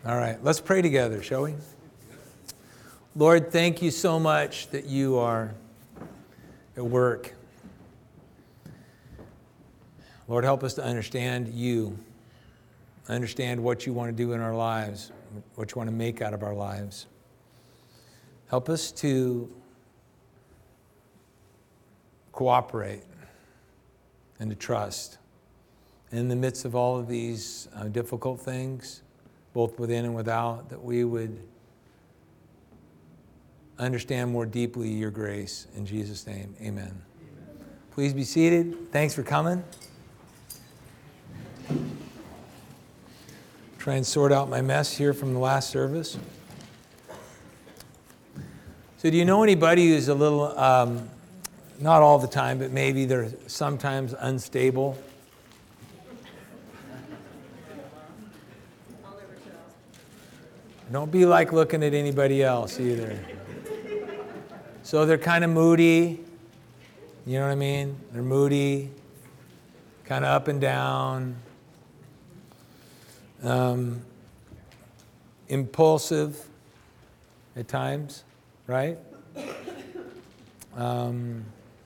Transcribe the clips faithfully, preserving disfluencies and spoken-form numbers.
All right, let's pray together, shall we? Lord, thank you so much that you are at work. Lord, help us to understand you, understand what you want to do in our lives, what you want to make out of our lives. Help us to cooperate and to trust in the midst of all of these uh, difficult things, both within and without, that we would understand more deeply your grace. In Jesus' name, amen. Amen. Please be seated. Thanks for coming. Try and sort out my mess here from the last service. So do you know anybody who's a little, um, not all the time, but maybe they're sometimes unstable? Don't be like looking at anybody else either. So they're kind of moody, you know what I mean? They're moody, kind of up and down, um, impulsive at times, right? Um,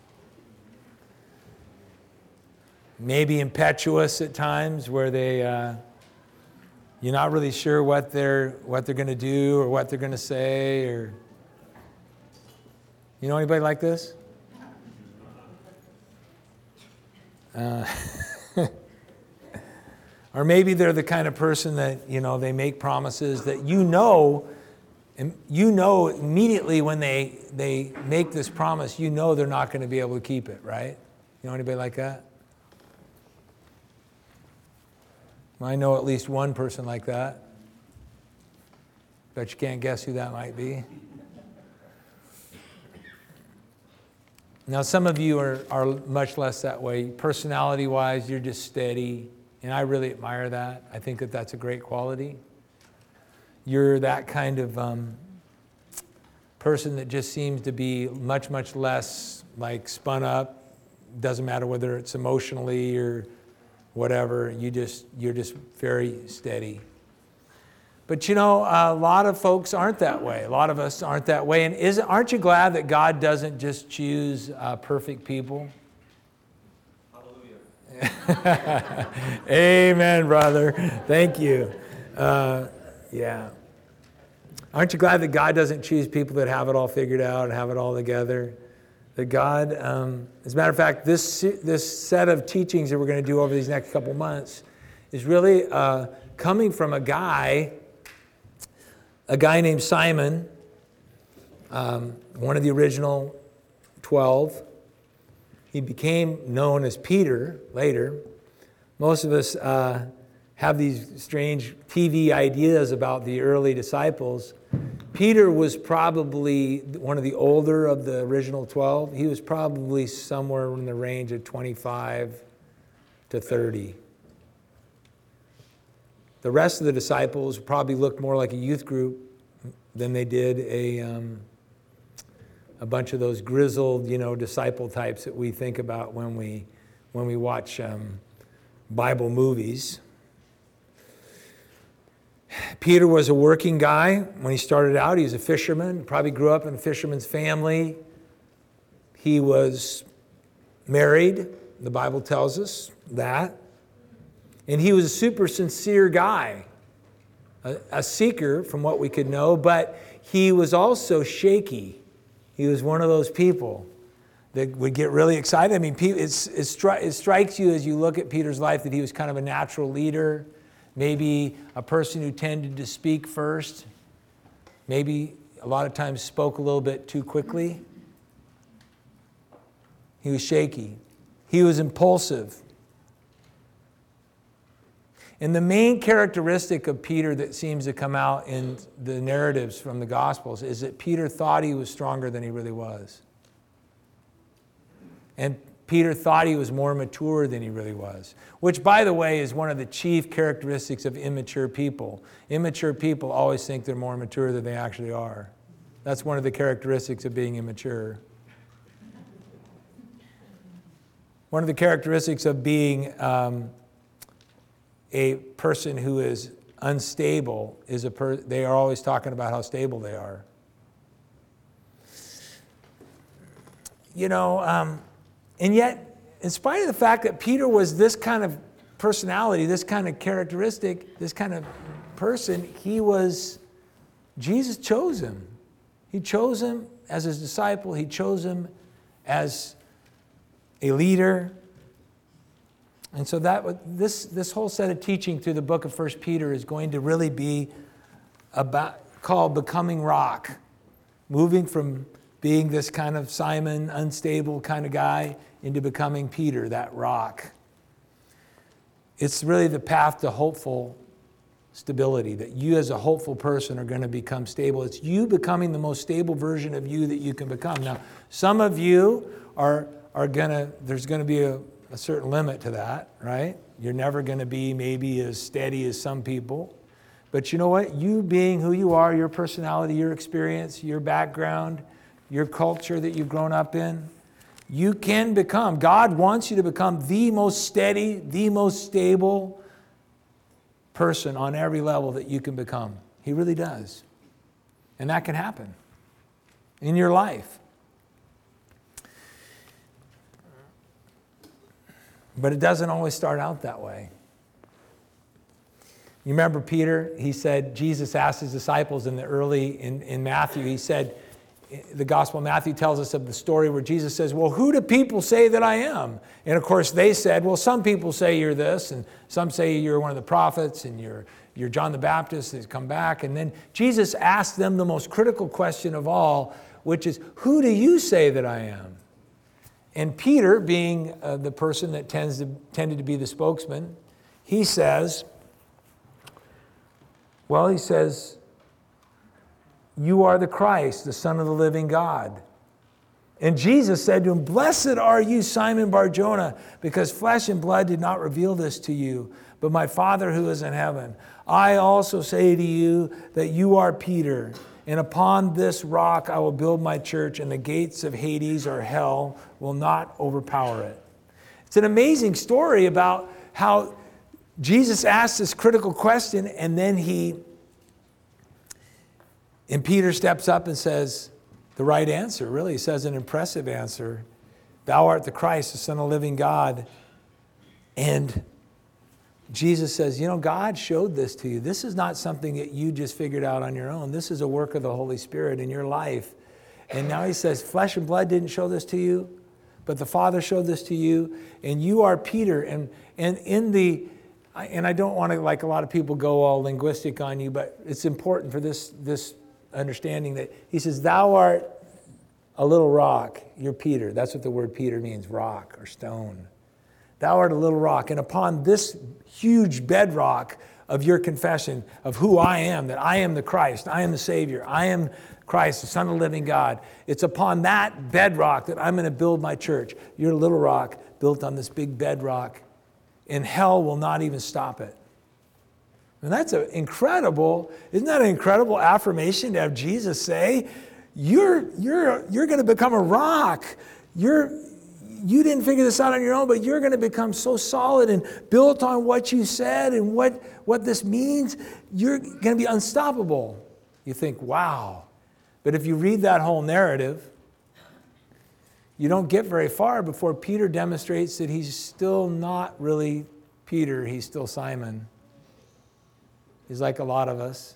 maybe impetuous at times, where they uh, you're not really sure what they're what they're going to do or what they're going to say, or you know anybody like this? Uh, or maybe they're the kind of person that, you know, they make promises that you know, and you know immediately when they they make this promise, you know they're not going to be able to keep it, right? You know anybody like that? I know at least one person like that. Bet you can't guess who that might be. Now, some of you are, are much less that way. Personality-wise, you're just steady, and I really admire that. I think that that's a great quality. You're that kind of um, person that just seems to be much, much less like spun up. Doesn't matter whether it's emotionally or whatever, you just, you're just very steady. But you know, a lot of folks aren't that way. A lot of us aren't that way. And isn't, aren't you glad that God doesn't just choose uh, perfect people? Hallelujah. Amen, brother. Thank you. Uh, yeah. Aren't you glad that God doesn't choose people that have it all figured out and have it all together? That God, um, as a matter of fact, this this set of teachings that we're going to do over these next couple months is really uh, coming from a guy, a guy named Simon, um, one of the original twelve. He became known as Peter later. Most of us uh, have these strange T V ideas about the early disciples. Peter was probably one of the older of the original twelve. He was probably somewhere in the range of twenty-five to thirty. The rest of the disciples probably looked more like a youth group than they did a um, a bunch of those grizzled, you know, disciple types that we think about when we when we watch um, Bible movies. Peter was a working guy. When he started out, he was a fisherman. Probably grew up in a fisherman's family. He was married. The Bible tells us that. And he was a super sincere guy, a, a seeker from what we could know, but he was also shaky. He was one of those people that would get really excited. I mean, it's, it, stri- it strikes you as you look at Peter's life that he was kind of a natural leader. Maybe a person who tended to speak first, maybe a lot of times spoke a little bit too quickly. He was shaky. He was impulsive. And the main characteristic of Peter that seems to come out in the narratives from the Gospels is that Peter thought he was stronger than he really was. And Peter thought he was more mature than he really was, which, by the way, is one of the chief characteristics of immature people. Immature people always think they're more mature than they actually are. That's one of the characteristics of being immature. One of the characteristics of being um, a person who is unstable is a per, they are always talking about how stable they are. You know, um, and yet, in spite of the fact that Peter was this kind of personality, this kind of characteristic, this kind of person, he was, Jesus chose him. He chose him as his disciple. He chose him as a leader. And so that this, this whole set of teaching through the book of First Peter is going to really be about, called Becoming Rock, moving from being this kind of Simon, unstable kind of guy into becoming Peter, that rock. It's really the path to hopeful stability, that you as a hopeful person are going to become stable. It's you becoming the most stable version of you that you can become. Now, some of you are, are going to, there's going to be a, a certain limit to that, right? You're never going to be maybe as steady as some people. But you know what? You being who you are, your personality, your experience, your background, your culture that you've grown up in, you can become, God wants you to become the most steady, the most stable person on every level that you can become. He really does. And that can happen in your life. But it doesn't always start out that way. You remember Peter? He said, Jesus asked his disciples in the early, in, in Matthew, he said, the Gospel of Matthew tells us of the story where Jesus says, well, who do people say that I am? And of course they said, well, some people say you're this, and some say you're one of the prophets, and you're, you're John the Baptist that's come back. And then Jesus asked them the most critical question of all, which is, who do you say that I am? And Peter, being uh, the person that tends to, tended to be the spokesman, he says, well, he says, you are the Christ, the Son of the living God. And Jesus said to him, blessed are you, Simon Bar-Jonah, because flesh and blood did not reveal this to you, but my Father who is in heaven. I also say to you that you are Peter, and upon this rock I will build my church, and the gates of Hades or hell will not overpower it. It's an amazing story about how Jesus asked this critical question, and then he And Peter steps up and says the right answer, really. He says an impressive answer. Thou art the Christ, the Son of the living God. And Jesus says, you know, God showed this to you. This is not something that you just figured out on your own. This is a work of the Holy Spirit in your life. And now he says, flesh and blood didn't show this to you, but the Father showed this to you. And you are Peter. And, and in the... And I don't want to, like a lot of people, go all linguistic on you, but it's important for this this understanding that he says, thou art a little rock. You're Peter. That's what the word Peter means, rock or stone. Thou art a little rock. And upon this huge bedrock of your confession of who I am, that I am the Christ, I am the Savior, I am Christ, the Son of the living God, it's upon that bedrock that I'm going to build my church. You're a little rock built on this big bedrock, and hell will not even stop it. And that's an incredible, isn't that an incredible affirmation to have Jesus say, you're, you're, you're going to become a rock. You're, you didn't figure this out on your own, but you're going to become so solid and built on what you said and what, what this means. You're going to be unstoppable. You think, wow. But if you read that whole narrative, you don't get very far before Peter demonstrates that he's still not really Peter. He's still Simon. He's like a lot of us.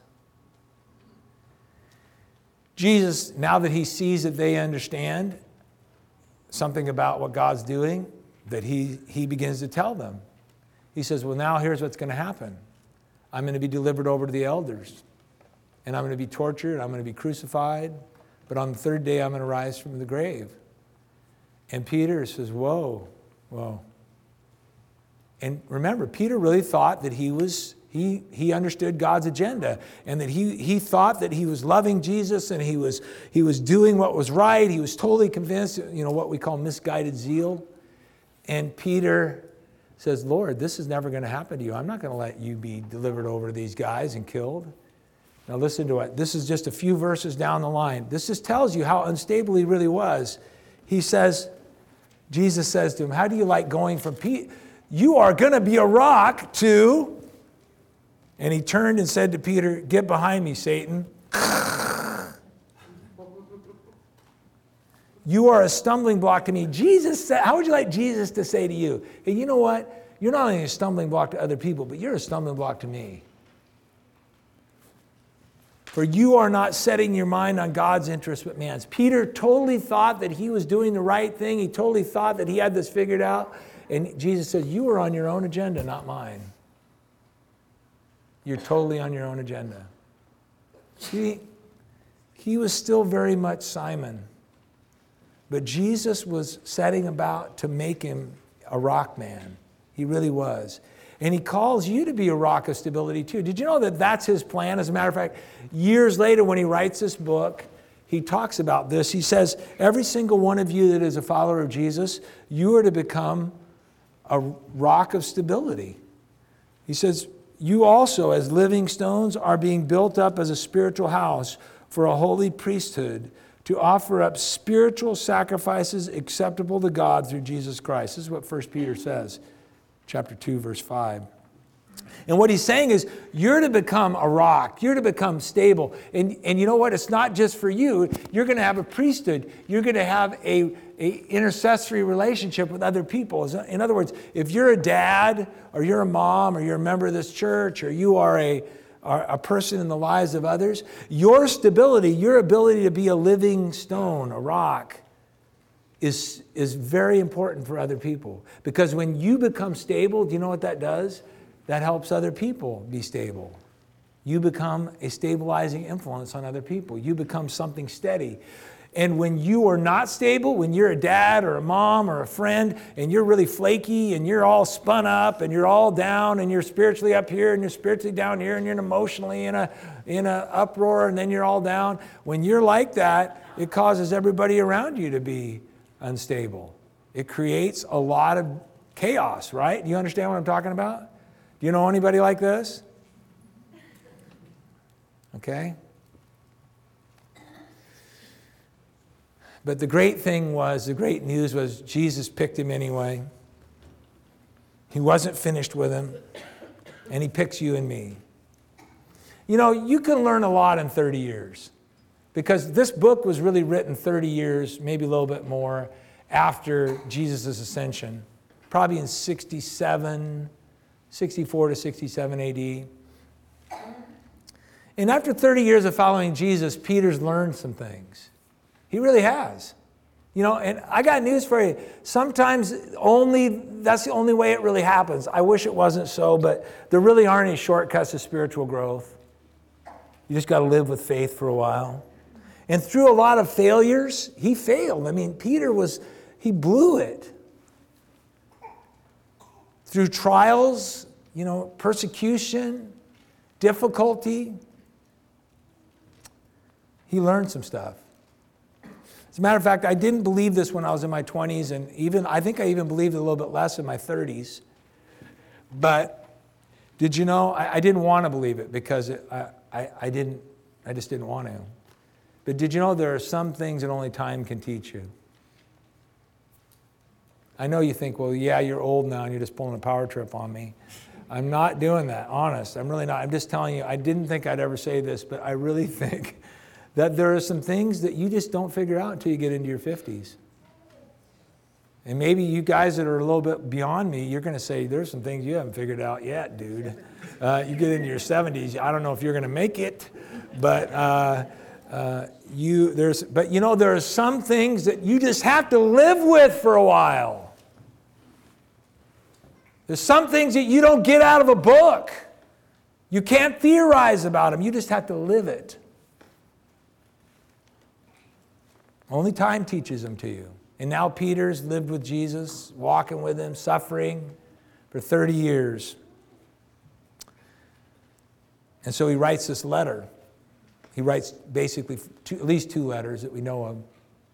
Jesus, now that he sees that they understand something about what God's doing, that he, he begins to tell them. He says, well, now here's what's going to happen. I'm going to be delivered over to the elders, and I'm going to be tortured, I'm going to be crucified, but on the third day I'm going to rise from the grave. And Peter says, whoa, whoa. And remember, Peter really thought that he was, he, he understood God's agenda, and that he, he thought that he was loving Jesus, and he was, he was doing what was right. He was totally convinced, you know, what we call misguided zeal. And Peter says, Lord, this is never going to happen to you. I'm not going to let you be delivered over to these guys and killed. Now listen to it. This is just a few verses down the line. This just tells you how unstable he really was. He says, Jesus says to him, how do you like going from Peter? You are going to be a rock to And he turned and said to Peter, "Get behind me, Satan. You are a stumbling block to me." Jesus said, how would you like Jesus to say to you, "Hey, you know what? You're not only a stumbling block to other people, but you're a stumbling block to me. For you are not setting your mind on God's interest but man's." Peter totally thought that he was doing the right thing. He totally thought that he had this figured out. And Jesus said, "You are on your own agenda, not mine. You're totally on your own agenda." See, he was still very much Simon. But Jesus was setting about to make him a rock man. He really was. And he calls you to be a rock of stability too. Did you know that that's his plan? As a matter of fact, years later when he writes this book, he talks about this. He says, every single one of you that is a follower of Jesus, you are to become a rock of stability. He says, you also as living stones are being built up as a spiritual house for a holy priesthood, to offer up spiritual sacrifices acceptable to God through Jesus Christ. This is what First Peter says, chapter two, verse five. And what he's saying is, you're to become a rock. You're to become stable. And, and you know what? It's not just for you. You're going to have a priesthood. You're going to have a, a intercessory relationship with other people. In other words, if you're a dad, or you're a mom, or you're a member of this church, or you are a are a person in the lives of others, your stability, your ability to be a living stone, a rock, is, is very important for other people. Because when you become stable, do you know what that does? That helps other people be stable. You become a stabilizing influence on other people. You become something steady. And when you are not stable, when you're a dad or a mom or a friend, and you're really flaky and you're all spun up and you're all down and you're spiritually up here and you're spiritually down here and you're emotionally in a in a uproar and then you're all down, when you're like that, it causes everybody around you to be unstable. It creates a lot of chaos, right? Do you understand what I'm talking about? Do you know anybody like this? Okay. But the great thing was, the great news was, Jesus picked him anyway. He wasn't finished with him. And he picks you and me. You know, you can learn a lot in thirty years. Because this book was really written thirty years, maybe a little bit more, after Jesus' ascension. Probably in sixty-seven, sixty-four to sixty-seven A D. And after thirty years of following Jesus, Peter's learned some things. He really has. You know, and I got news for you. Sometimes only, that's the only way it really happens. I wish it wasn't so, but there really aren't any shortcuts to spiritual growth. You just got to live with faith for a while. And through a lot of failures, he failed. I mean, Peter was, he blew it. Through trials, you know, persecution, difficulty, he learned some stuff. As a matter of fact, I didn't believe this when I was in my twenties, and even I think I even believed it a little bit less in my thirties. But did you know, I, I didn't want to believe it because it, I, I, I didn't, I just didn't want to. But did you know there are some things that only time can teach you? I know you think, well, yeah, you're old now and you're just pulling a power trip on me. I'm not doing that, honest. I'm really not. I'm just telling you, I didn't think I'd ever say this, but I really think that there are some things that you just don't figure out until you get into your fifties. And maybe you guys that are a little bit beyond me, you're going to say, there's some things you haven't figured out yet, dude. Uh, you get into your seventies, I don't know if you're going to make it, but uh, uh, you there's. But you know, there are some things that you just have to live with for a while. There's some things that you don't get out of a book. You can't theorize about them. You just have to live it. Only time teaches them to you. And now Peter's lived with Jesus, walking with him, suffering for thirty years. And so he writes this letter. He writes basically two, at least two letters that we know of.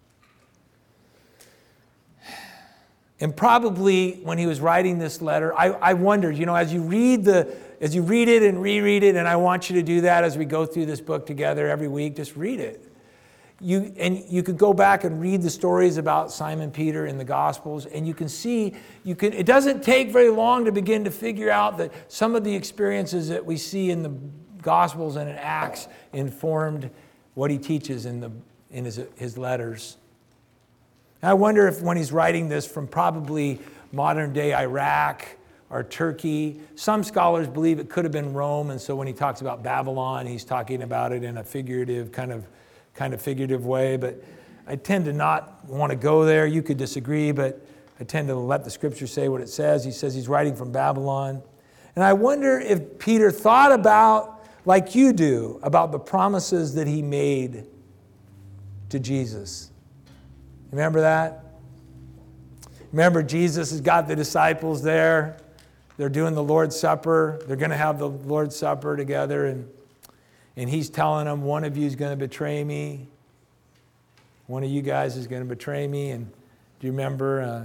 And probably when he was writing this letter, I, I wondered, you know, as you read the, as you read it and reread it, and I want you to do that as we go through this book together every week, just read it. You, and you could go back and read the stories about Simon Peter in the Gospels, and you can see, you can, it doesn't take very long to begin to figure out that some of the experiences that we see in the Gospels and in Acts informed what he teaches in, the, in his, his letters. And I wonder if when he's writing this from probably modern-day Iraq or Turkey, some scholars believe it could have been Rome, and so when he talks about Babylon, he's talking about it in a figurative kind of kind of figurative way, but I tend to not want to go there. You could disagree, but I tend to let the scripture say what it says. He says he's writing from Babylon. And I wonder if Peter thought about, like you do, about the promises that he made to Jesus. Remember that? Remember, Jesus has got the disciples there. They're doing the Lord's Supper. They're going to have the Lord's Supper together, and And he's telling them, one of you is going to betray me. One of you guys is going to betray me. And do you remember? Uh,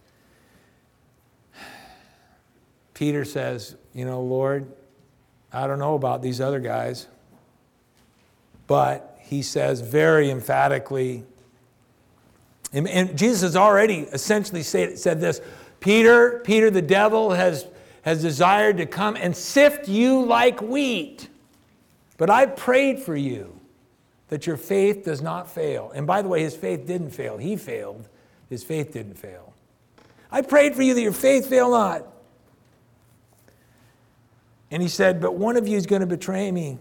Peter says, you know, Lord, I don't know about these other guys. But he says very emphatically, and, and Jesus has already essentially said, said this, Peter, Peter, the devil has, has desired to come and sift you like wheat. But I prayed for you that your faith does not fail. And by the way, his faith didn't fail. He failed. His faith didn't fail. I prayed for you that your faith fail not. And he said, but one of you is going to betray me.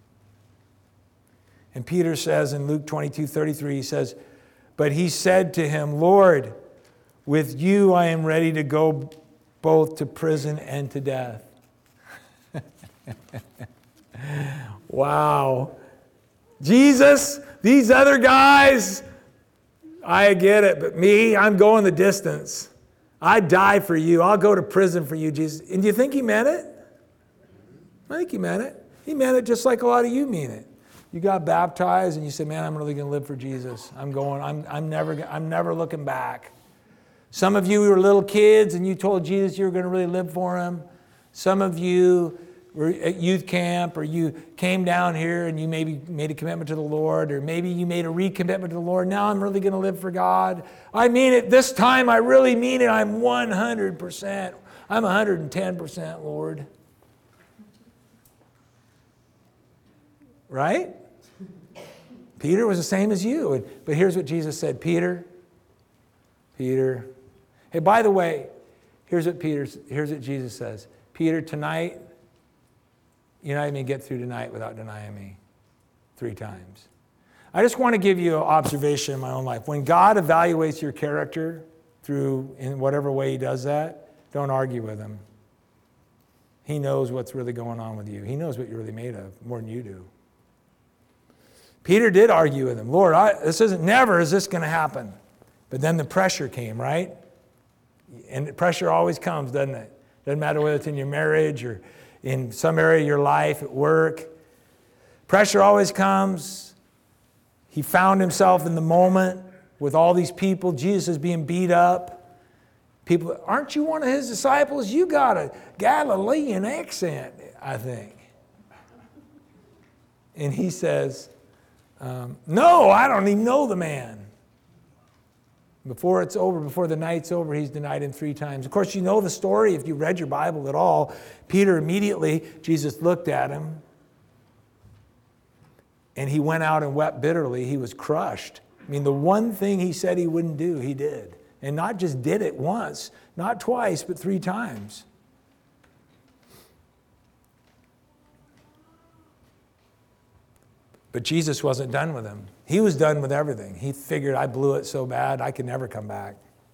And Peter says in Luke twenty-two thirty-three, he says, but he said to him, Lord, with you I am ready to go both to prison and to death. Wow. Jesus, these other guys, I get it, but me, I'm going the distance. I'd die for you. I'll go to prison for you, Jesus. And do you think he meant it? I think he meant it. He meant it just like a lot of you mean it. You got baptized and you said, man, I'm really going to live for Jesus. I'm going, I'm, I'm, never, I'm never looking back. Some of you were little kids and you told Jesus you were going to really live for him. Some of you were at youth camp, or you came down here and you maybe made a commitment to the Lord, or maybe you made a recommitment to the Lord. Now I'm really going to live for God. I mean it this time. I really mean it. I'm one hundred percent. I'm one hundred ten percent, Lord. Right? Peter was the same as you. But here's what Jesus said. Peter, Peter. Hey, by the way, here's what Peter, here's what Jesus says. Peter, tonight, you're not even going to get through tonight without denying me three times. I just want to give you an observation in my own life. When God evaluates your character through, in whatever way he does that, don't argue with him. He knows what's really going on with you. He knows what you're really made of more than you do. Peter did argue with him. Lord, I, this isn't, never is this going to happen. But then the pressure came, right? And pressure always comes, doesn't it? Doesn't matter whether it's in your marriage or in some area of your life, at work. Pressure always comes. He found himself in the moment with all these people. Jesus is being beat up. People, aren't you one of his disciples? You got a Galilean accent, I think. And he says, um, no, I don't even know the man. Before it's over, before the night's over, he's denied him three times. Of course, you know the story if you read your Bible at all. Peter immediately, Jesus looked at him, and he went out and wept bitterly. He was crushed. I mean, the one thing he said he wouldn't do, he did. And not just did it once, not twice, but three times. But Jesus wasn't done with him. He was done with everything. He figured, I blew it so bad, I could never come back.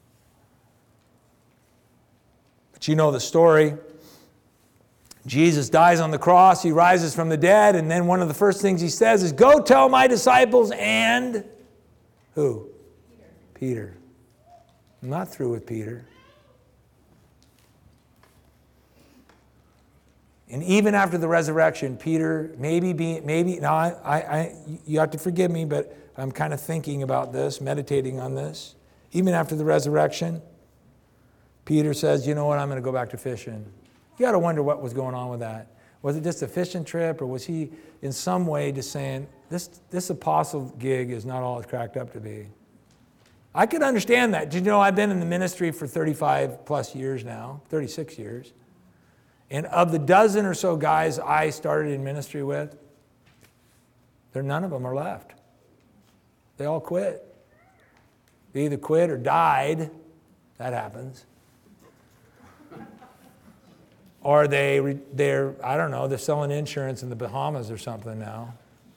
But you know the story. Jesus dies on the cross. He rises from the dead. And then one of the first things he says is, go tell my disciples and who? Peter. Peter. I'm not through with Peter. And even after the resurrection, Peter, maybe, be, maybe now I, I, I, you have to forgive me, but I'm kind of thinking about this, meditating on this. Even after the resurrection, Peter says, you know what, I'm going to go back to fishing. You got to wonder what was going on with that. Was it just a fishing trip, or was he in some way just saying, this, this apostle gig is not all it's cracked up to be? I could understand that. Did you know I've been in the ministry for thirty-five plus years now, thirty-six years. And of the dozen or so guys I started in ministry with, there none of them are left. They all quit. They either quit or died. That happens. Or they, they're, I don't know, they're selling insurance in the Bahamas or something now.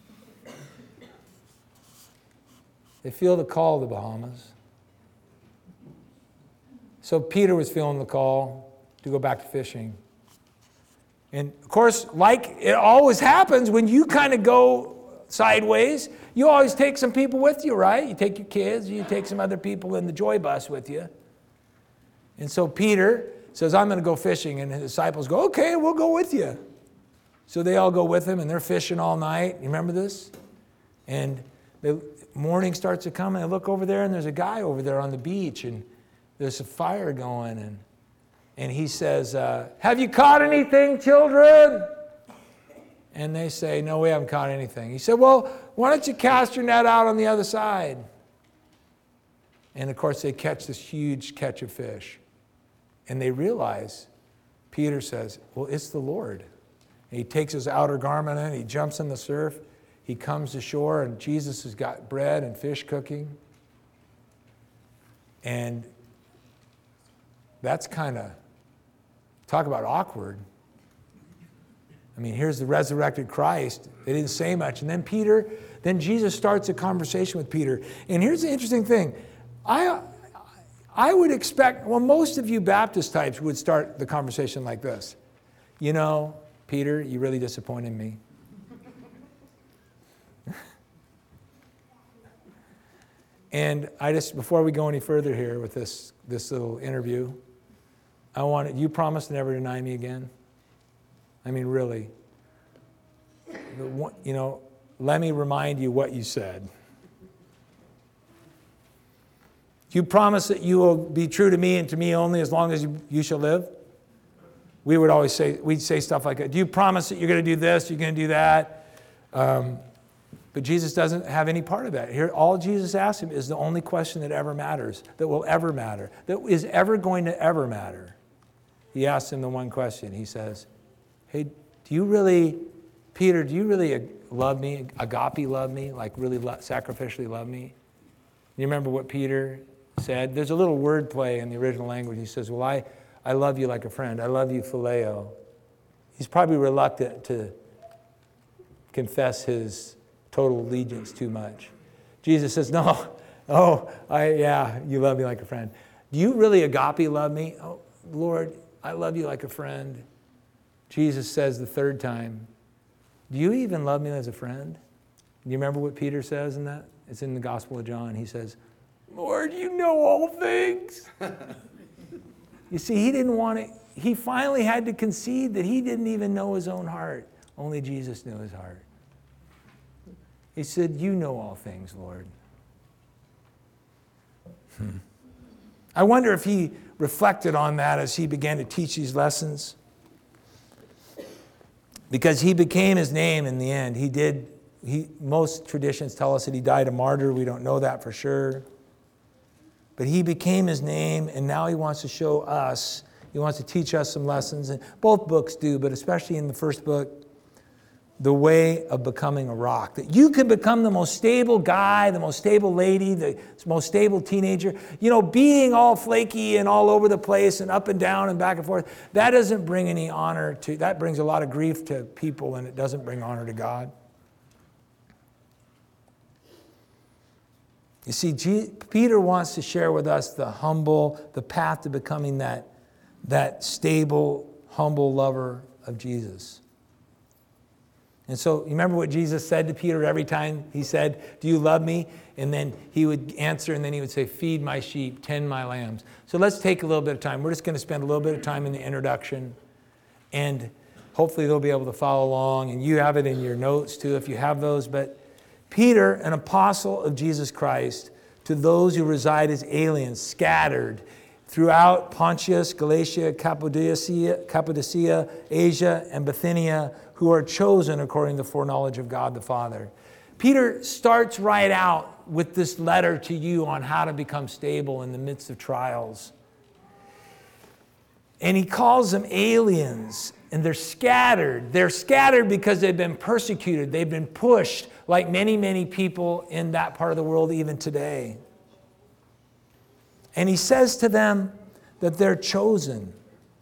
They feel the call of the Bahamas. So Peter was feeling the call to go back to fishing. And of course, like it always happens when you kind of go sideways, you always take some people with you, right? You take your kids, you take some other people in the joy bus with you. And so Peter says, I'm going to go fishing. And his disciples go, okay, we'll go with you. So they all go with him, and they're fishing all night. You remember this? And the morning starts to come, and they look over there, and there's a guy over there on the beach, and there's a fire going. And, and he says, uh, have you caught anything, children? And they say, no, we haven't caught anything. He said, well, why don't you cast your net out on the other side? And of course, they catch this huge catch of fish. And they realize, Peter says, well, it's the Lord. And he takes his outer garment and he jumps in the surf. He comes to shore, and Jesus has got bread and fish cooking. And that's kind of, talk about awkward. I mean, here's the resurrected Christ. They didn't say much. And then Peter, then Jesus starts a conversation with Peter. And here's the interesting thing. I, I would expect, well, most of you Baptist types would start the conversation like this. You know, Peter, you really disappointed me. And I just, before we go any further here with this, this little interview, I want you promise to never deny me again? I mean, really. You know, let me remind you what you said. You promise that you will be true to me and to me only as long as you, you shall live? We would always say, we'd say stuff like that. Do you promise that you're going to do this, you're going to do that? Um, but Jesus doesn't have any part of that. Here, all Jesus asks him is the only question that ever matters, that will ever matter, that is ever going to ever matter. He asks him the one question. He says, hey, do you really, Peter, do you really love me, agape love me, like really lo- sacrificially love me? You remember what Peter said? There's a little word play in the original language. He says, well, I, I love you like a friend. I love you phileo. He's probably reluctant to confess his total allegiance too much. Jesus says, no, oh, I, yeah, you love me like a friend. Do you really agape love me? Oh, Lord, I love you like a friend. Jesus says the third time, do you even love me as a friend? Do you remember what Peter says in that? It's in the Gospel of John. He says, Lord, you know all things. You see, he didn't want to, he finally had to concede that he didn't even know his own heart. Only Jesus knew his heart. He said, you know all things, Lord. Hmm. I wonder if he reflected on that as he began to teach these lessons. Because he became his name in the end. He did, he, most traditions tell us that he died a martyr. We don't know that for sure. But he became his name, and now he wants to show us, he wants to teach us some lessons. And both books do, but especially in the first book, the way of becoming a rock. That you can become the most stable guy, the most stable lady, the most stable teenager. You know, being all flaky and all over the place and up and down and back and forth, that doesn't bring any honor to, that brings a lot of grief to people, and it doesn't bring honor to God. You see, G- Peter wants to share with us the humble, the path to becoming that, that stable, humble lover of Jesus. And so, you remember what Jesus said to Peter every time he said, do you love me? And then he would answer, and then he would say, feed my sheep, tend my lambs. So let's take a little bit of time. We're just going to spend a little bit of time in the introduction. And hopefully they'll be able to follow along. And you have it in your notes too, if you have those. But Peter, an apostle of Jesus Christ, to those who reside as aliens, scattered throughout Pontus, Galatia, Cappadocia, Cappadocia, Asia, and Bithynia, who are chosen according to the foreknowledge of God the Father. Peter starts right out with this letter to you on how to become stable in the midst of trials. And he calls them aliens, and they're scattered. They're scattered because they've been persecuted. They've been pushed like many, many people in that part of the world even today. And he says to them that they're chosen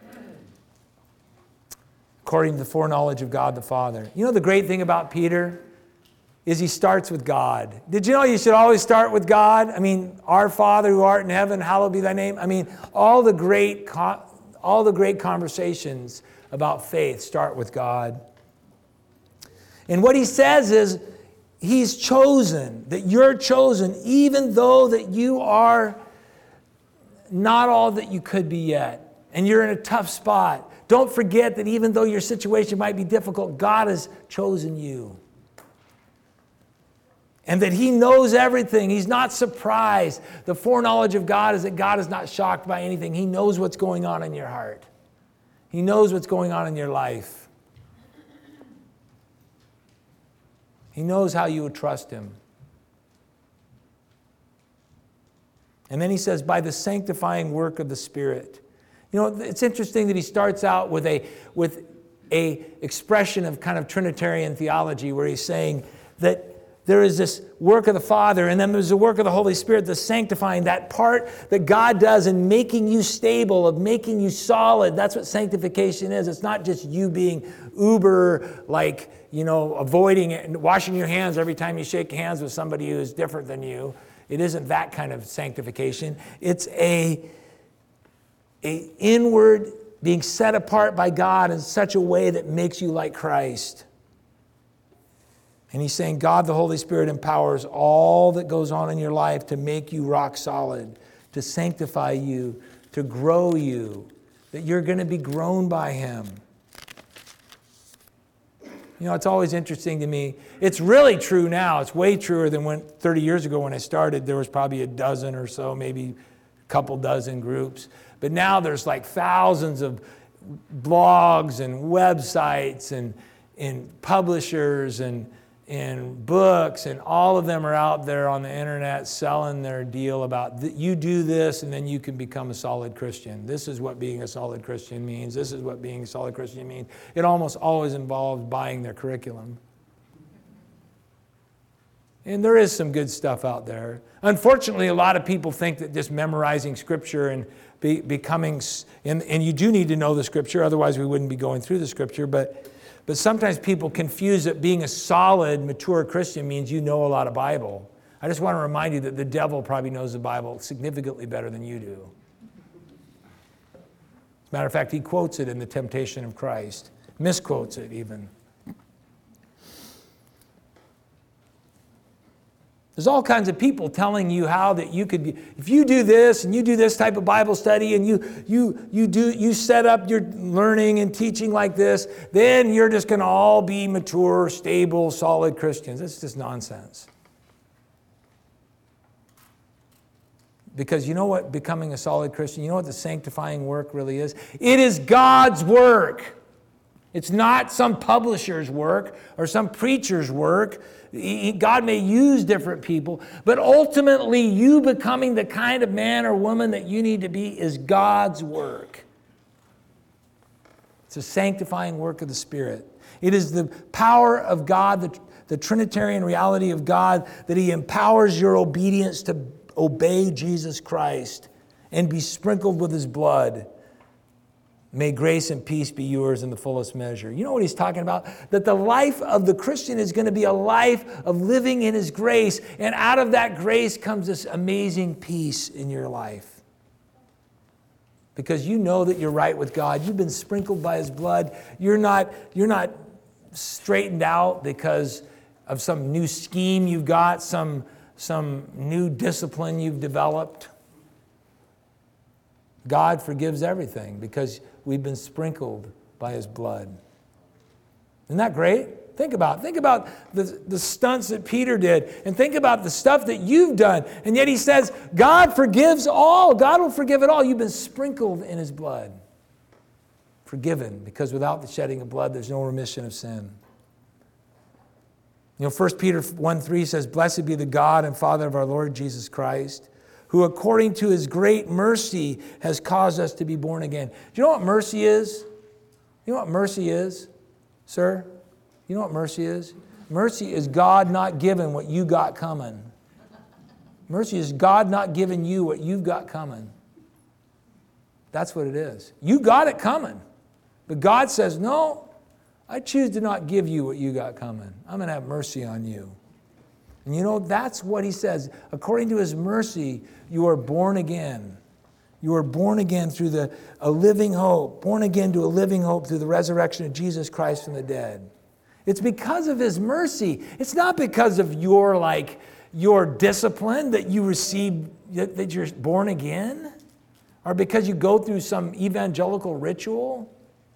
according to the foreknowledge of God the Father. You know the great thing about Peter is he starts with God. Did you know you should always start with God? I mean, our Father who art in heaven, hallowed be thy name. I mean, all the great, all the great conversations about faith start with God. And what he says is he's chosen, that you're chosen, even though that you are not all that you could be yet, and you're in a tough spot. Don't forget that even though your situation might be difficult, God has chosen you. And that he knows everything. He's not surprised. The foreknowledge of God is that God is not shocked by anything. He knows what's going on in your heart. He knows what's going on in your life. He knows how you would trust him. And then he says, by the sanctifying work of the Spirit. You know, it's interesting that he starts out with a with a expression of kind of Trinitarian theology where he's saying that there is this work of the Father, and then there's the work of the Holy Spirit, the sanctifying, that part that God does in making you stable, of making you solid. That's what sanctification is. It's not just you being uber, like, you know, avoiding it and washing your hands every time you shake hands with somebody who is different than you. It isn't that kind of sanctification. It's a, a inward being set apart by God in such a way that makes you like Christ. And he's saying God, the Holy Spirit, empowers all that goes on in your life to make you rock solid, to sanctify you, to grow you, that you're going to be grown by him. You know, it's always interesting to me. It's really true now. It's way truer than when thirty years ago when I started. There was probably a dozen or so, maybe a couple dozen groups. But now there's like thousands of blogs and websites and, and publishers and and books, and all of them are out there on the internet selling their deal about th- you do this and then you can become a solid Christian. This is what being a solid Christian means. This is what being a solid Christian means. It almost always involves buying their curriculum. And there is some good stuff out there. Unfortunately, a lot of people think that just memorizing Scripture and be, becoming, and, and you do need to know the Scripture, otherwise we wouldn't be going through the Scripture, but But sometimes people confuse that being a solid, mature Christian means you know a lot of Bible. I just want to remind you that the devil probably knows the Bible significantly better than you do. As a matter of fact, he quotes it in the temptation of Christ, misquotes it even. There's all kinds of people telling you how that you could be, if you do this and you do this type of Bible study and you you you do you set up your learning and teaching like this, then you're just going to all be mature, stable, solid Christians. It's just nonsense. Because you know what becoming a solid Christian, you know what the sanctifying work really is? It is God's work. It's not some publisher's work or some preacher's work. God may use different people, but ultimately you becoming the kind of man or woman that you need to be is God's work. It's a sanctifying work of the Spirit. It is the power of God, the, the Trinitarian reality of God, that he empowers your obedience to obey Jesus Christ and be sprinkled with his blood. May grace and peace be yours in the fullest measure. You know what he's talking about? That the life of the Christian is going to be a life of living in his grace. And out of that grace comes this amazing peace in your life. Because you know that you're right with God. You've been sprinkled by his blood. You're not, you're not straightened out because of some new scheme you've got, some, some new discipline you've developed. God forgives everything because we've been sprinkled by his blood. Isn't that great? Think about it. Think about the, the stunts that Peter did, and think about the stuff that you've done. And yet he says, God forgives all. God will forgive it all. You've been sprinkled in his blood. Forgiven, because without the shedding of blood, there's no remission of sin. You know, First Peter one three says, blessed be the God and Father of our Lord Jesus Christ, who according to his great mercy has caused us to be born again. Do you know what mercy is? You know what mercy is, sir? You know what mercy is? Mercy is God not giving what you got coming. Mercy is God not giving you what you've got coming. That's what it is. You got it coming. But God says, no, I choose to not give you what you got coming. I'm going to have mercy on you. And you know, that's what he says. According to his mercy, you are born again. You are born again through the, a living hope. Born again to a living hope through the resurrection of Jesus Christ from the dead. It's because of his mercy. It's not because of your, like, your discipline that you receive, that you're born again. Or because you go through some evangelical ritual.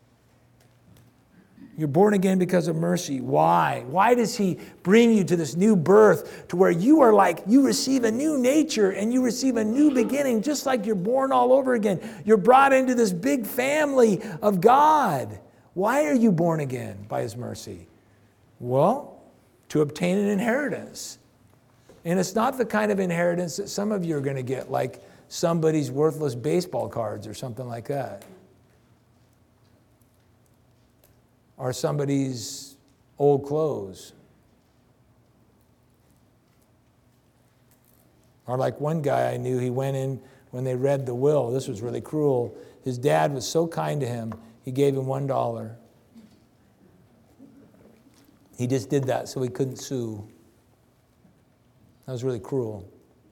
You're born again because of mercy. Why? Why does he bring you to this new birth to where you are like, you receive a new nature and you receive a new beginning, just like you're born all over again. You're brought into this big family of God. Why are you born again? By his mercy. Well, to obtain an inheritance. And it's not the kind of inheritance that some of you are going to get, like somebody's worthless baseball cards or something like that. Or somebody's old clothes. Or like one guy I knew, he went in when they read the will. This was really cruel. His dad was so kind to him, he gave him one dollar. He just did that so he couldn't sue. That was really cruel.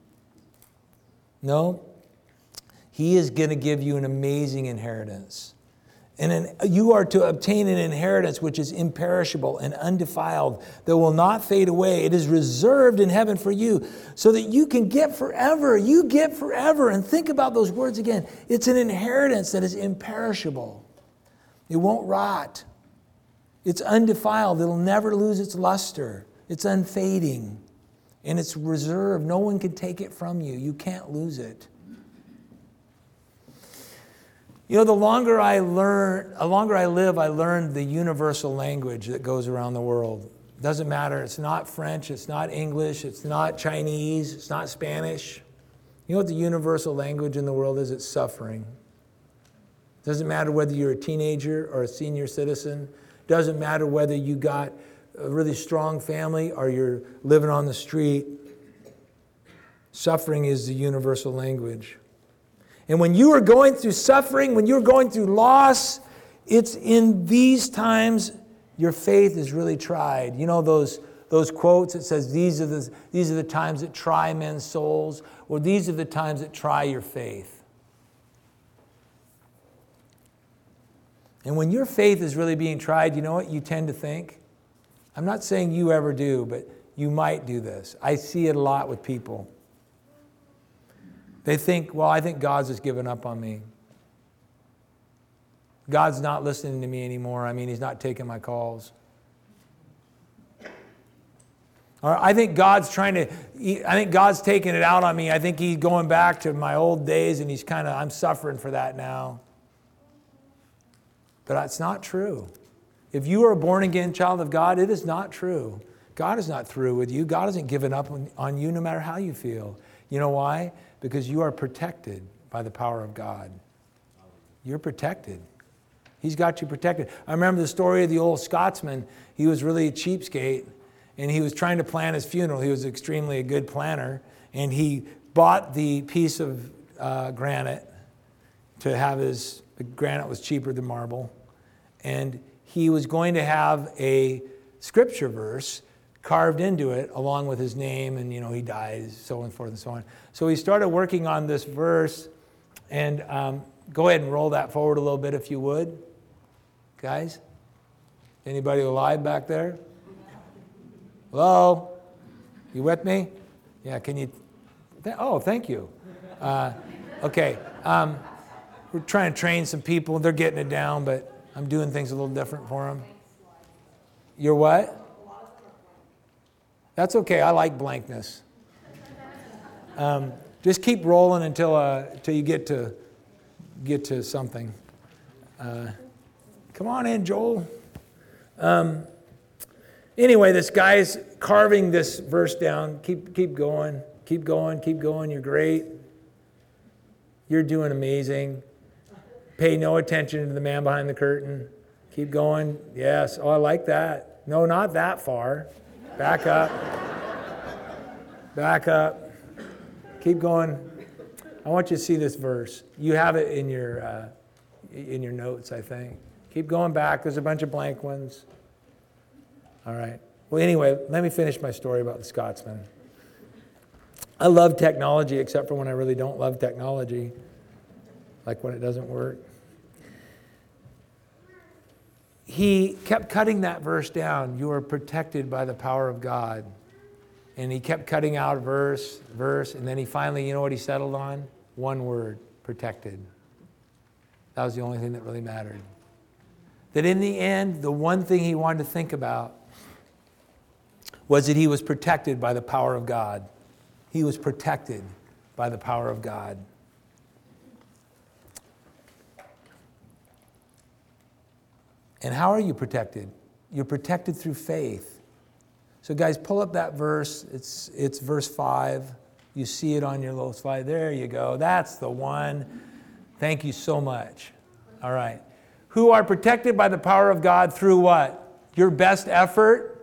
No, he is going to give you an amazing inheritance. And an, you are to obtain an inheritance which is imperishable and undefiled, that will not fade away. It is reserved in heaven for you, so that you can get forever. You get forever. And think about those words again. It's an inheritance that is imperishable. It won't rot. It's undefiled. It'll never lose its luster. It's unfading. And it's reserved. No one can take it from you. You can't lose it. You know, the longer I learn, the longer I live, I learned the universal language that goes around the world. It doesn't matter. It's not French. It's not English. It's not Chinese. It's not Spanish. You know what the universal language in the world is? It's suffering. It doesn't matter whether you're a teenager or a senior citizen. It doesn't matter whether you got a really strong family or you're living on the street. Suffering is the universal language. And when you are going through suffering, when you're going through loss, it's in these times your faith is really tried. You know those, those quotes that says, these are, the, these are the times that try men's souls, or these are the times that try your faith. And when your faith is really being tried, you know what you tend to think? I'm not saying you ever do, but you might do this. I see it a lot with people. They think, well, I think God's just given up on me. God's not listening to me anymore. I mean, he's not taking my calls. Or I think God's trying to, I think God's taking it out on me. I think he's going back to my old days and he's kind of, I'm suffering for that now. But that's not true. If you are a born-again child of God, it is not true. God is not through with you. God hasn't given up on, on you no matter how you feel. You know why? Because you are protected by the power of God. You're protected. He's got you protected. I remember the story of the old Scotsman. He was really a cheapskate, and he was trying to plan his funeral. He was extremely a good planner, and he bought the piece of uh, granite to have his, the granite was cheaper than marble, and he was going to have a scripture verse carved into it along with his name, and you know he died, so on and forth and so on. So he started working on this verse, and um, go ahead and roll that forward a little bit if you would, guys. Anybody alive back there? Hello? You with me? Yeah, can you? Th- oh, thank you. Uh, okay, um, we're trying to train some people. They're getting it down, but I'm doing things a little different for them. You're what? That's okay. I like blankness. Um, just keep rolling until uh, until you get to get to something. Uh, come on in, Joel. Um, anyway, this guy's carving this verse down. Keep keep going. Keep going. Keep going. You're great. You're doing amazing. Pay no attention to the man behind the curtain. Keep going. Yes. Oh, I like that. No, not that far. Back up. Back up. Keep going. I want you to see this verse. You have it in your uh, in your notes, I think. Keep going back. There's a bunch of blank ones. All right. Well, anyway, let me finish my story about the Scotsman. I love technology, except for when I really don't love technology, like when it doesn't work. He kept cutting that verse down. You are protected by the power of God. And he kept cutting out verse, verse, and then he finally, you know what he settled on? One word, protected. That was the only thing that really mattered. That in the end, the one thing he wanted to think about was that he was protected by the power of God. He was protected by the power of God. And how are you protected? You're protected through faith. So guys, pull up that verse. It's, it's verse five. You see it on your little slide. There you go. That's the one. Thank you so much. All right. Who are protected by the power of God through what? Your best effort?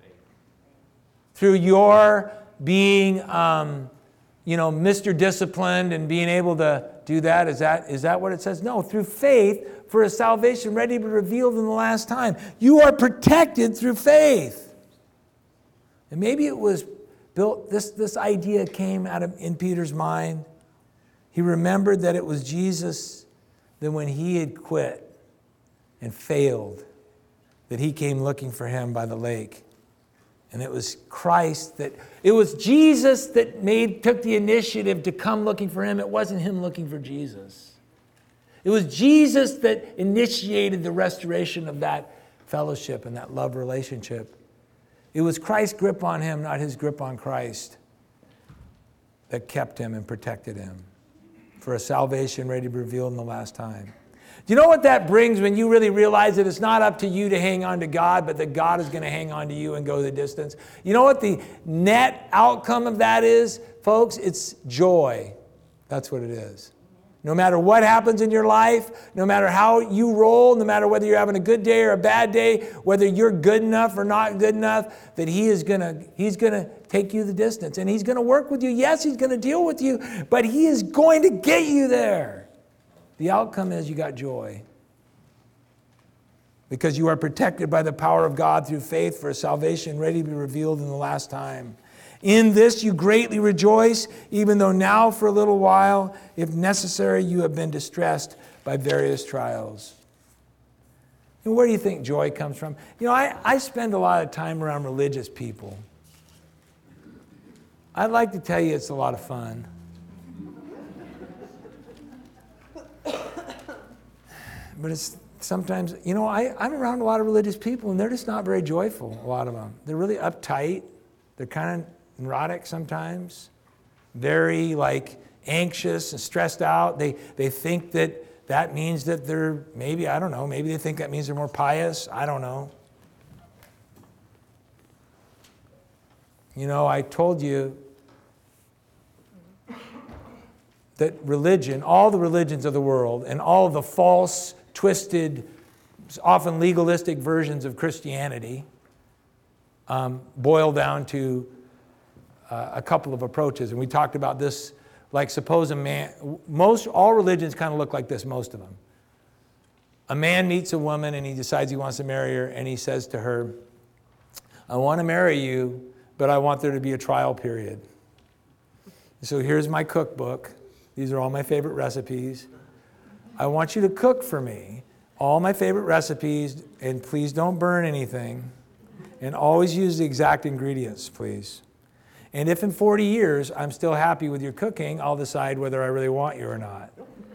Through your being, um, you know, Mister Disciplined and being able to do that? Is that, is that what it says? No, through faith for a salvation ready to be revealed in the last time. You are protected through faith. And maybe it was built, this, this idea came out of in Peter's mind. He remembered that it was Jesus that when he had quit and failed, that he came looking for him by the lake. And it was Christ that, it was Jesus that made, took the initiative to come looking for him. It wasn't him looking for Jesus. It was Jesus that initiated the restoration of that fellowship and that love relationship. It was Christ's grip on him, not his grip on Christ, that kept him and protected him for a salvation ready to be revealed in the last time. Do you know what that brings when you really realize that it's not up to you to hang on to God, but that God is going to hang on to you and go the distance? You know what the net outcome of that is, folks? It's joy. That's what it is. No matter what happens in your life, no matter how you roll, no matter whether you're having a good day or a bad day, whether you're good enough or not good enough, that he is going to, he's going to take you the distance. And he's going to work with you. Yes, he's going to deal with you, but he is going to get you there. The outcome is you got joy. Because you are protected by the power of God through faith for a salvation ready to be revealed in the last time. In this you greatly rejoice, even though now for a little while, if necessary, you have been distressed by various trials. And where do you think joy comes from? You know, I, I spend a lot of time around religious people. I'd like to tell you it's a lot of fun. But it's sometimes, you know, I, I'm around a lot of religious people and they're just not very joyful, a lot of them. They're really uptight. They're kind of neurotic sometimes. Very like anxious and stressed out. They, they think that that means that they're maybe, I don't know, maybe they think that means they're more pious. I don't know. You know, I told you that religion, all the religions of the world and all of the false, twisted, often legalistic versions of Christianity um, boil down to uh, a couple of approaches. And we talked about this, like suppose a man, most, all religions kind of look like this, most of them. A man meets a woman and he decides he wants to marry her and he says to her, I want to marry you, but I want there to be a trial period. So here's my cookbook. These are all my favorite recipes. I want you to cook for me all my favorite recipes, and please don't burn anything. And always use the exact ingredients, please. And if in forty years I'm still happy with your cooking, I'll decide whether I really want you or not.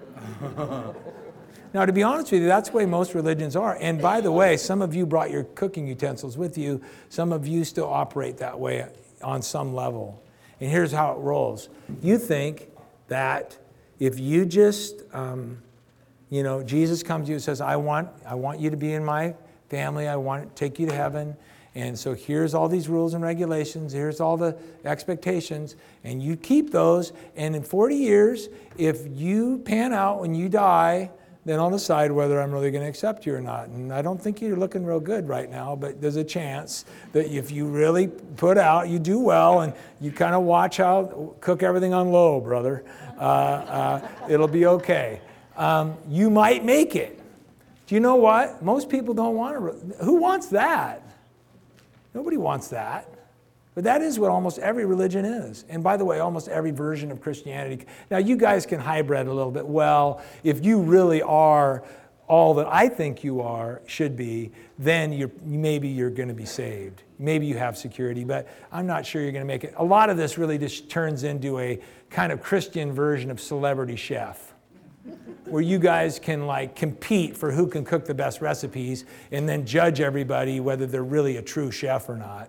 Now, to be honest with you, that's the way most religions are. And by the way, some of you brought your cooking utensils with you. Some of you still operate that way on some level. And here's how it rolls. You think that if you just, um, you know, Jesus comes to you and says, I want, I want you to be in my family. I want to take you to heaven. And so here's all these rules and regulations. Here's all the expectations. And you keep those. And in forty years, if you pan out when you die, then I'll decide whether I'm really going to accept you or not. And I don't think you're looking real good right now, but there's a chance that if you really put out, you do well, and you kind of watch how, cook everything on low, brother. Uh, uh, it'll be okay. Um, you might make it. Do you know what? Most people don't want to. Who wants that? Nobody wants that. But that is what almost every religion is. And by the way, almost every version of Christianity. Now, you guys can hybrid a little bit. Well, if you really are all that I think you are, should be, then you're, maybe you're going to be saved. Maybe you have security, but I'm not sure you're going to make it. A lot of this really just turns into a kind of Christian version of Celebrity Chef, where you guys can like compete for who can cook the best recipes and then judge everybody whether they're really a true chef or not.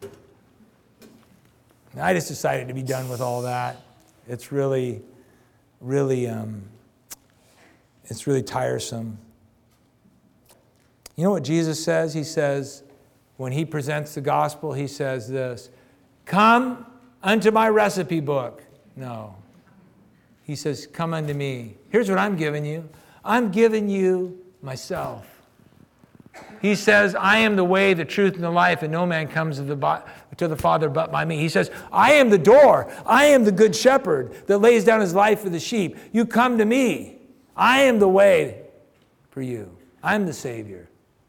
And I just decided to be done with all that. It's really, really, um, it's really tiresome. You know what Jesus says? He says, when he presents the gospel, he says this, come unto my recipe book. No. He says, come unto me. Here's what I'm giving you. I'm giving you myself. He says, I am the way, the truth, and the life, and no man comes to the, bo- to the Father but by me. He says, I am the door. I am the good shepherd that lays down his life for the sheep. You come to me. I am the way for you. I'm the Savior.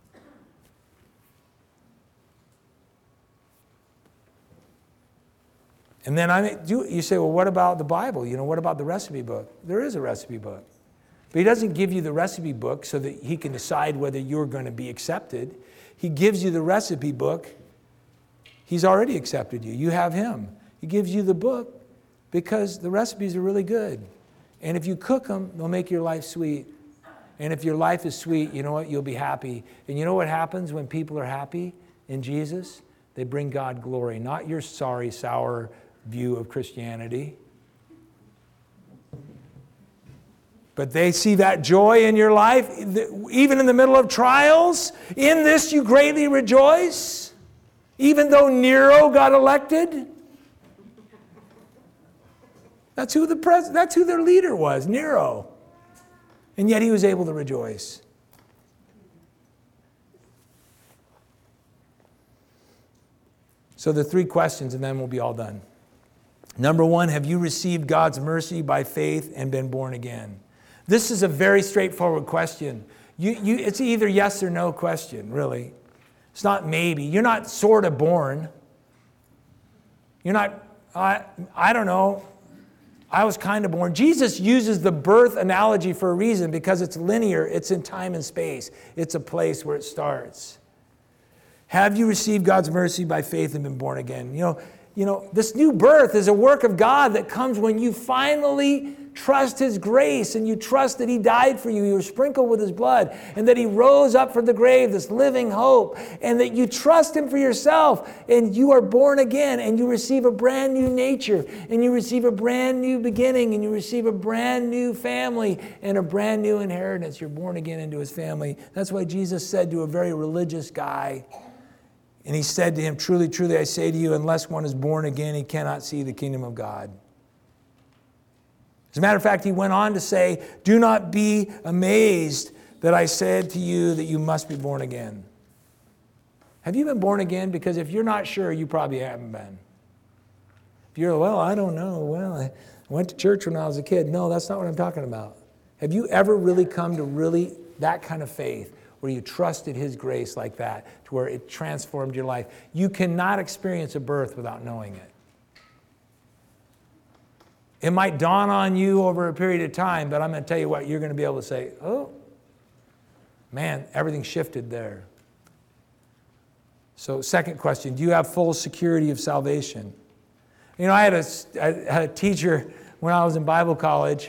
And then I do, you say, well, what about the Bible? You know, what about the recipe book? There is a recipe book. But he doesn't give you the recipe book so that he can decide whether you're going to be accepted. He gives you the recipe book. He's already accepted you. You have him. He gives you the book because the recipes are really good. And if you cook them, they'll make your life sweet. And if your life is sweet, you know what? You'll be happy. And you know what happens when people are happy in Jesus? They bring God glory, not your sorry, sour view of Christianity. But they see that joy in your life, even in the middle of trials. In this you greatly rejoice, even though Nero got elected. That's who the pres- that's who their leader was, Nero. And yet he was able to rejoice. So the three questions, and then we'll be all done. Number one, have you received God's mercy by faith and been born again? This is a very straightforward question. You, you, it's either yes or no question, really. It's not maybe. You're not sort of born. You're not, I, I don't know, I was kind of born. Jesus uses the birth analogy for a reason because it's linear. It's in time and space. It's a place where it starts. Have you received God's mercy by faith and been born again? You know, you know, this new birth is a work of God that comes when you finally trust his grace and you trust that he died for you. You were sprinkled with his blood and that he rose up from the grave, this living hope, and that you trust him for yourself and you are born again and you receive a brand new nature and you receive a brand new beginning and you receive a brand new family and a brand new inheritance. You're born again into his family. That's why Jesus said to a very religious guy, and he said to him, truly, truly, I say to you, unless one is born again, he cannot see the kingdom of God. As a matter of fact, he went on to say, do not be amazed that I said to you that you must be born again. Have you been born again? Because if you're not sure, you probably haven't been. If you're, well, I don't know. Well, I went to church when I was a kid. No, that's not what I'm talking about. Have you ever really come to really that kind of faith where you trusted his grace like that, to where it transformed your life? You cannot experience a birth without knowing it. It might dawn on you over a period of time, but I'm going to tell you what, you're going to be able to say, oh, man, everything shifted there. So second question, do you have full security of salvation? You know, I had a, I had a teacher when I was in Bible college.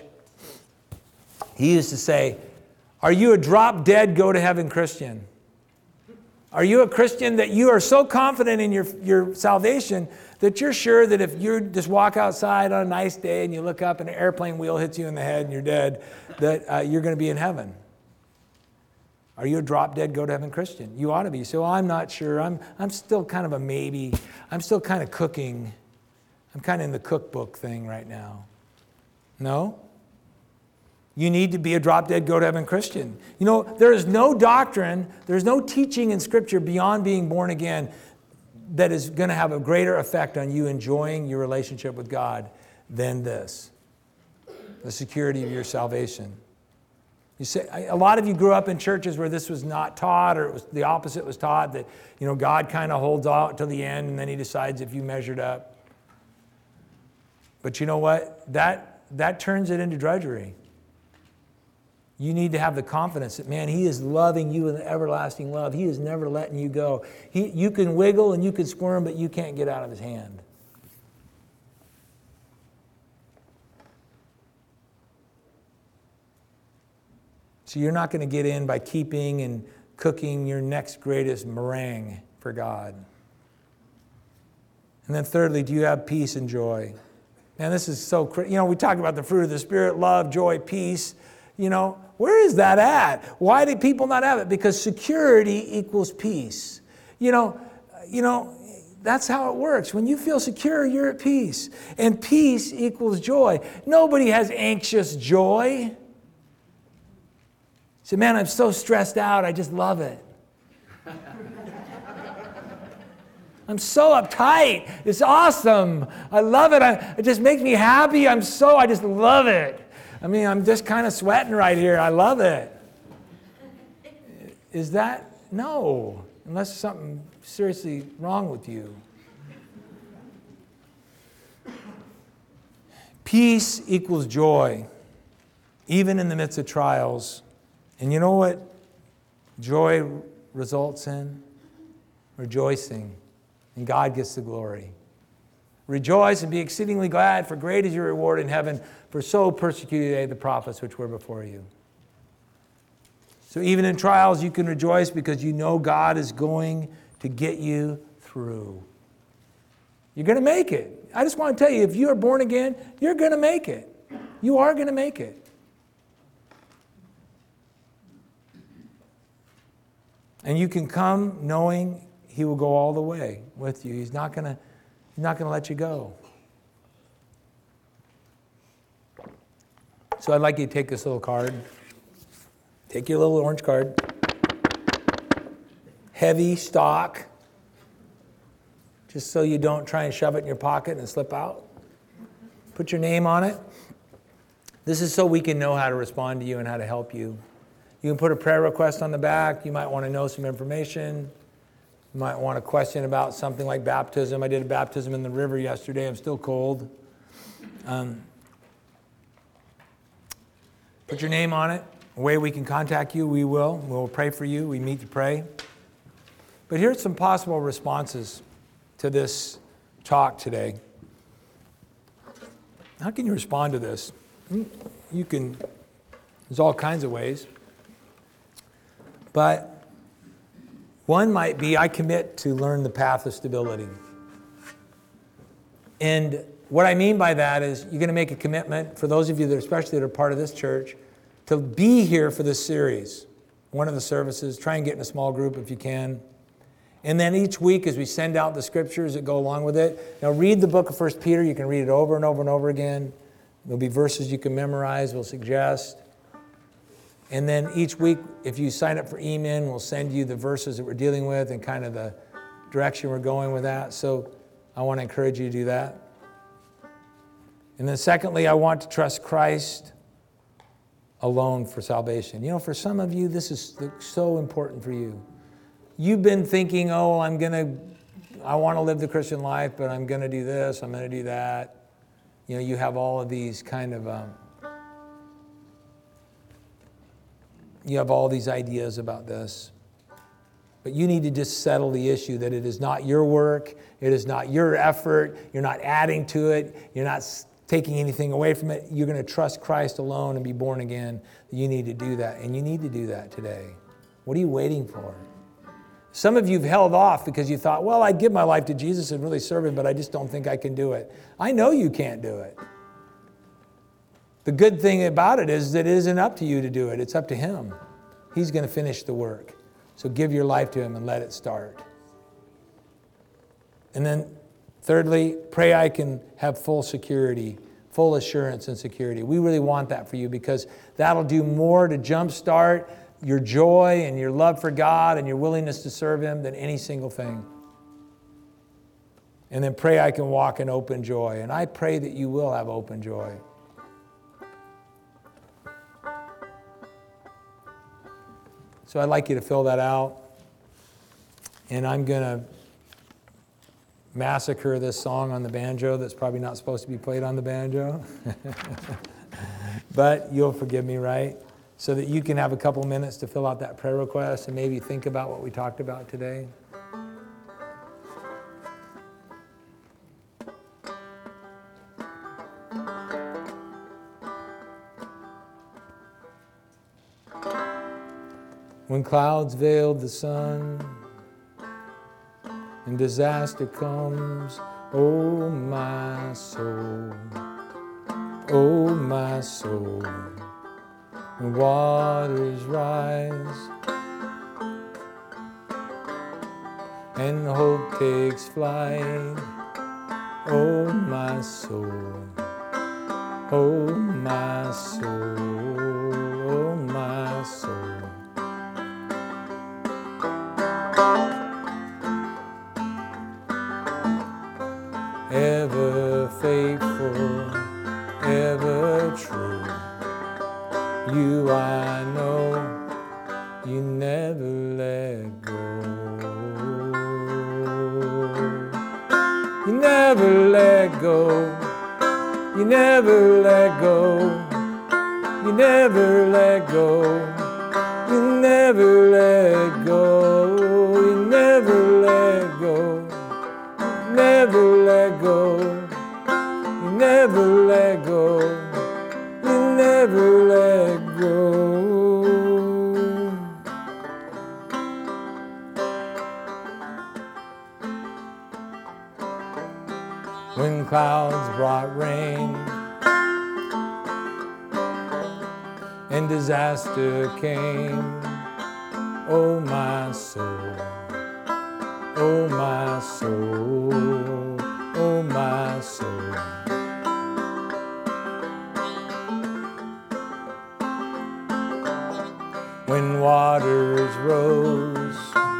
He used to say, are you a drop dead, go to heaven Christian? Are you a Christian that you are so confident in your, your salvation that you're sure that if you just walk outside on a nice day and you look up and an airplane wheel hits you in the head and you're dead, that uh, you're going to be in heaven? Are you a drop dead, go to heaven Christian? You ought to be. So I'm not sure. I'm, I'm still kind of a maybe. I'm still kind of cooking. I'm kind of in the cookbook thing right now. No? You need to be a drop dead, go to heaven Christian. You know, there is no doctrine, there's no teaching in Scripture beyond being born again that is going to have a greater effect on you enjoying your relationship with God than this. The security of your salvation. You say, a lot of you grew up in churches where this was not taught, or it was the opposite was taught, that, you know, God kind of holds out till the end and then he decides if you measured up. But you know what? That, that turns it into drudgery. You need to have the confidence that, man, he is loving you with an everlasting love. He is never letting you go. He, you can wiggle and you can squirm, but you can't get out of his hand. So you're not going to get in by keeping and cooking your next greatest meringue for God. And then thirdly, do you have peace and joy? Man, this is so critical. You know, we talk about the fruit of the Spirit, love, joy, peace. You know, where is that at? Why do people not have it? Because security equals peace. You know, you know, that's how it works. When you feel secure, you're at peace. And peace equals joy. Nobody has anxious joy. Say, man, I'm so stressed out, I just love it. I'm so uptight. It's awesome. I love it. I, it just makes me happy. I'm so, I just love it. I mean, I'm just kind of sweating right here. I love it. Is that? No, unless there's something seriously wrong with you. Peace equals joy, even in the midst of trials. And you know what joy results in? Rejoicing. And God gets the glory. Rejoice and be exceedingly glad, for great is your reward in heaven, for so persecuted they the prophets which were before you. So even in trials, you can rejoice because you know God is going to get you through. You're going to make it. I just want to tell you, if you are born again, you're going to make it. You are going to make it. And you can come knowing he will go all the way with you. He's not going to, he's not going to let you go. So I'd like you to take this little card. Take your little orange card. Heavy stock. Just so you don't try and shove it in your pocket and slip out. Put your name on it. This is so we can know how to respond to you and how to help you. You can put a prayer request on the back. You might want to know some information. You might want a question about something like baptism. I did a baptism in the river yesterday. I'm still cold. Um, put your name on it. A way we can contact you, we will. We'll pray for you. We meet to pray. But here's some possible responses to this talk today. How can you respond to this? You can, there's all kinds of ways. But one might be, I commit to learn the path of stability. And what I mean by that is you're going to make a commitment, for those of you that especially that are part of this church, to be here for this series. One of the services, try and get in a small group if you can. And then each week as we send out the scriptures that go along with it, now read the book of First Peter. You can read it over and over and over again. There'll be verses you can memorize, we'll suggest. And then each week, if you sign up for E-Min, we'll send you the verses that we're dealing with and kind of the direction we're going with that. So I want to encourage you to do that. And then secondly, I want to trust Christ alone for salvation. You know, for some of you, this is so important for you. You've been thinking, oh, I'm going to, I want to live the Christian life, but I'm going to do this, I'm going to do that. You know, you have all of these kind of, um, you have all these ideas about this. But you need to just settle the issue that it is not your work, it is not your effort, you're not adding to it, you're not taking anything away from it. You're going to trust Christ alone and be born again. You need to do that, and you need to do that today. What are you waiting for? Some of you have held off because you thought, well, I'd give my life to Jesus and really serve him, but I just don't think I can do it. I know you can't do it. The good thing about it is that it isn't up to you to do it. It's up to him. He's going to finish the work. So give your life to him and let it start. And then thirdly, pray I can have full security, full assurance and security. We really want that for you because that'll do more to jumpstart your joy and your love for God and your willingness to serve him than any single thing. And then pray I can walk in open joy. And I pray that you will have open joy. So I'd like you to fill that out. And I'm going to massacre this song on the banjo that's probably not supposed to be played on the banjo. But you'll forgive me, right? So that you can have a couple minutes to fill out that prayer request and maybe think about what we talked about today. When clouds veiled the sun and disaster comes, oh my soul, oh my soul. When waters rise and hope takes flight, oh my soul, oh my soul, oh my soul. Ever faithful, ever true. You I know, you never let go. You never let go. You never let go. You never let go. You never let go. You never let go. You never let go. You never let go. You never let go. When clouds brought rain and disaster came, oh my soul, oh my soul, oh my soul. When waters rose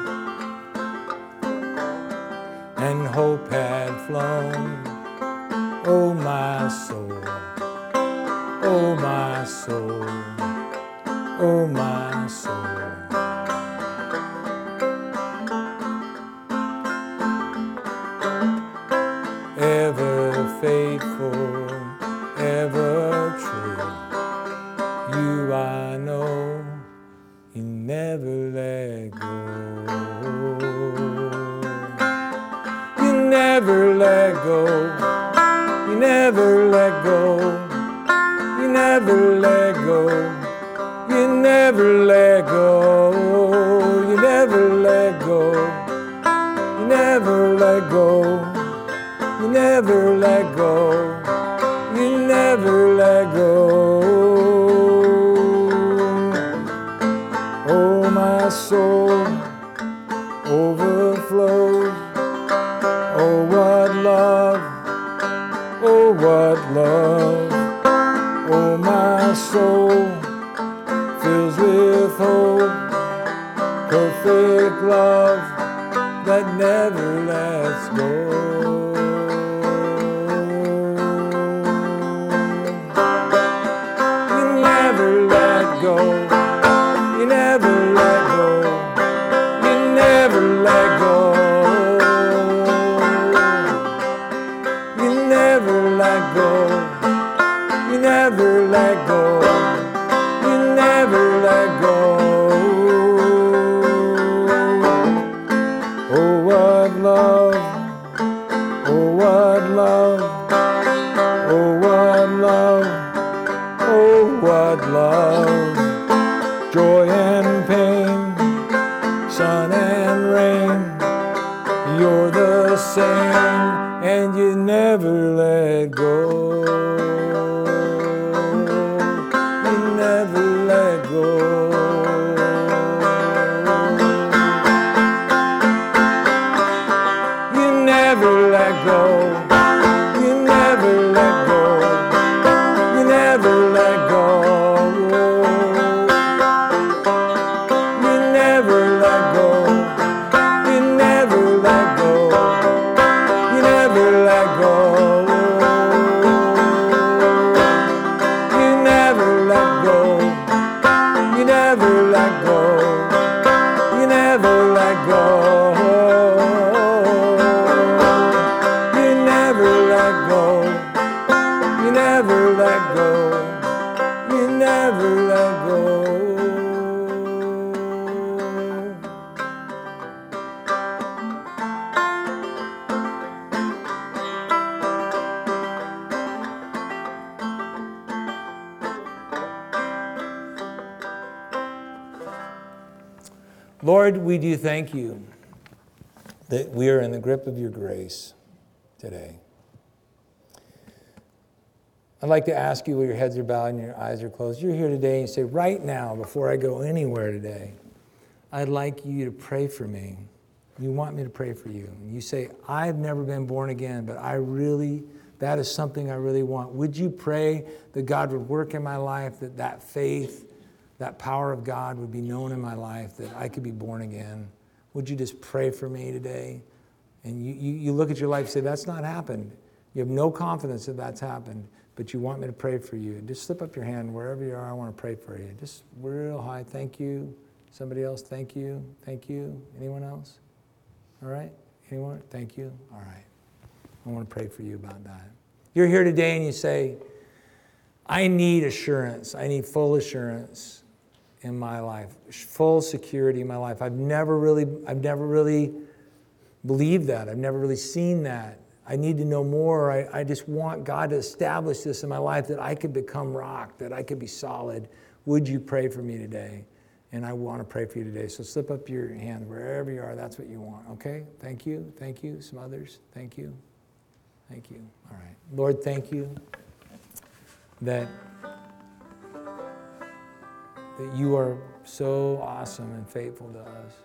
and hope had flown, oh my soul, oh my soul, oh my soul. Ever faithful, ever true, you I know, you never let go. You never let go. You never let go. You never let go. You never let go. You never let go. You never let go. You never let go. You never let go. Oh, my soul overflows. Oh, what love. Oh, what love. Oh, my soul fills with hope. Perfect love that never lets go. You never let go. You never let go. You never let go. You never let go. You never let go. You never let go. Oh, what love. Oh, what love. Oh, what love. Oh, what love. Joy and pain, sun and rain. You never let go. You never let go. You never let go. You never let go. You never let go. You never let go. You never let go. You never let go. You never let go. You never let go. You never let go. You never let go. You never let go. You never let go. Lord, we do thank you that we are in the grip of your grace today. I'd like to ask you while your heads are bowed and your eyes are closed. You're here today and you say, right now, before I go anywhere today, I'd like you to pray for me. You want me to pray for you. And you say, I've never been born again, but I really, that is something I really want. Would you pray that God would work in my life, that that faith, that power of God would be known in my life, that I could be born again? Would you just pray for me today? And you, you, you look at your life and say, that's not happened. You have no confidence that that's happened, but you want me to pray for you. Just slip up your hand wherever you are. I want to pray for you. Just real high. Thank you. Somebody else, thank you. Thank you. Anyone else? All right? Anyone? Thank you. All right. I want to pray for you about that. You're here today and you say, I need assurance. I need full assurance in my life, full security in my life. I've never really, I've never really believed that. I've never really seen that. I need to know more. I, I just want God to establish this in my life, that I could become rock, that I could be solid. Would you pray for me today? And I want to pray for you today. So slip up your hand wherever you are. That's what you want. Okay? Thank you. Thank you. Some others. Thank you. Thank you. All right. Lord, thank you that that you are so awesome and faithful to us.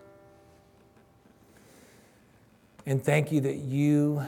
And thank you that you,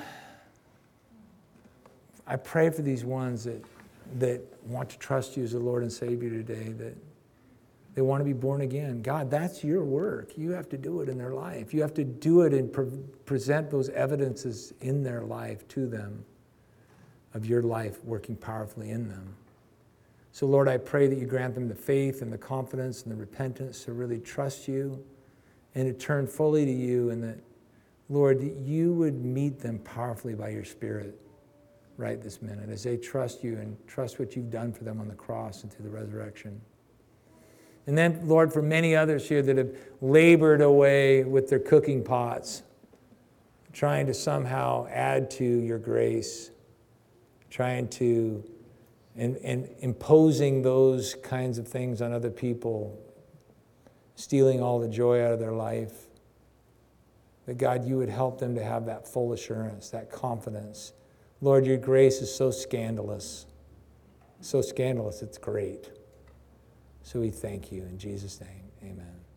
I pray for these ones that, that want to trust you as the Lord and Savior today, that they want to be born again. God, that's your work. You have to do it in their life. You have to do it and pre- present those evidences in their life to them of your life working powerfully in them. So, Lord, I pray that you grant them the faith and the confidence and the repentance to really trust you and to turn fully to you, and that, Lord, that you would meet them powerfully by your Spirit right this minute as they trust you and trust what you've done for them on the cross and through the resurrection. And then, Lord, for many others here that have labored away with their cooking pots, trying to somehow add to your grace, trying to And, and imposing those kinds of things on other people, stealing all the joy out of their life. That God, you would help them to have that full assurance, that confidence. Lord, your grace is so scandalous. So scandalous, it's great. So we thank you in Jesus' name. Amen.